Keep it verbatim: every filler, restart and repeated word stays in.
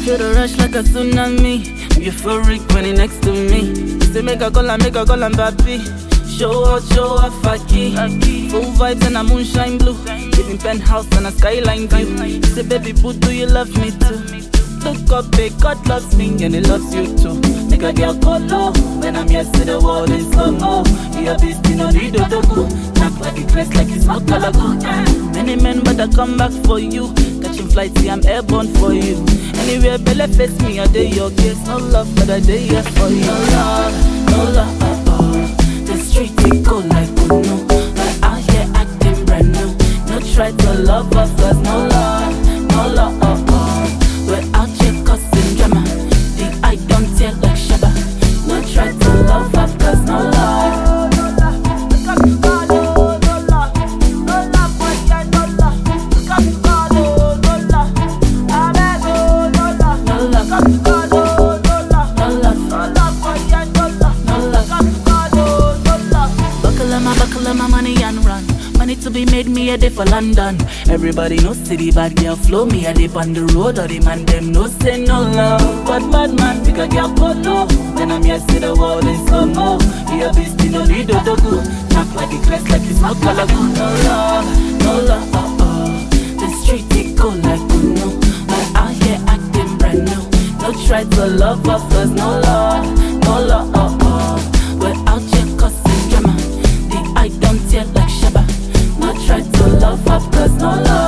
feel the rush like a tsunami. Euphoric when he next to me. He say make a call and make a call and baby. Show out, show off a key. Full vibes and a moonshine blue. Living penthouse and a skyline view. He say baby boo, do you love me too? Look up, big God loves me and he loves you too. Make a girl call low when I'm here to the wall in slow-mo. He a beast, he no need to go. Knock like a crest, like it's not color good. Many men but I come back for you. Catching flights, see I'm airborne for you. Anywhere belly face me, I day your case. No love, but I day here for you. No love, no love, uh oh. The street it go like Uno. But out here acting brand new. No try to love us, cause no love, no love, uh oh. We're out here causing drama. The eye don't tell like Shabba. No try to love us, cause no love. My money and run. Money to be made, me a day for London. Everybody knows city bad girl flow. Me a dip on the road, or the man them no say no love. But bad man, pick a girl polo. When I'm here, see the world in slow-mo. He a beast, he no need to go. Knock like a crest, like it's not color good. No love, no love, uh oh. The street it go like Uno. But out here acting brand new. No try to love us, cause no love, no love, uh oh. We're out here causing drama. I don't tell like Shabba. No try to love up, cause no love.